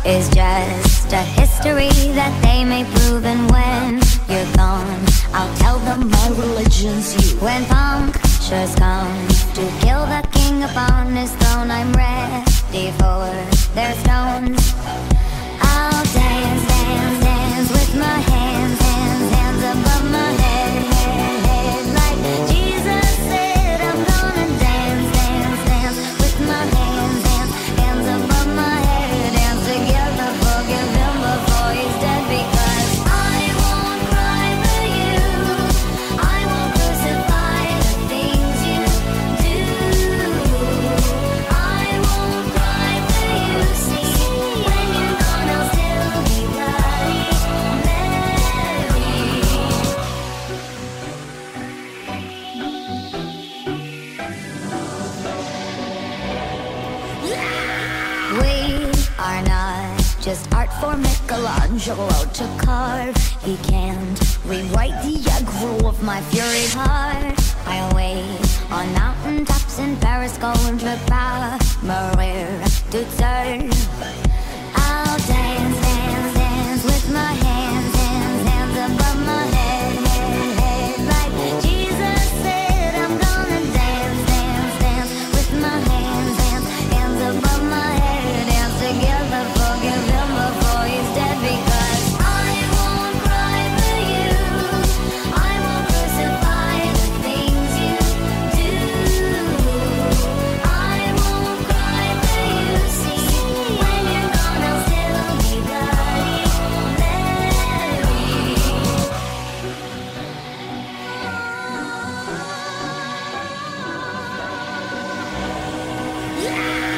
is just a history that they may prove. And when you're gone, I'll tell them my religion's you. When punctures come to kill the king upon his throne, I'm ready for their stones. I'll dance, dance, dance with my hands, hands, hands above my head, head, head. Like Jesus said, I'm gonna dance, dance, dance with my hands, hands, hands above my head. Dance together, forgive him before he's dead. Because I won't cry for you, I won't crucify the things you do. I won't cry for you, see, when you're gone I'll still be bloody Mary. We are not just art for Michelangelo to carve. He can't rewrite the aggro of my fury heart. I'll wait on mountaintops in Paris, contre pas mourir toute seule. I'll dance, dance, dance with my hands, hands, hands above my head, head, head. Like Jesus said, I'm gonna dance, dance, dance with my hands, hands, hands above my head. Dance together, forgive him before he's dead. Because I won't cry for you, I won't crucify the things you do. I won't cry for you, see, when you're gone I'll still be bloody Mary. Yeah!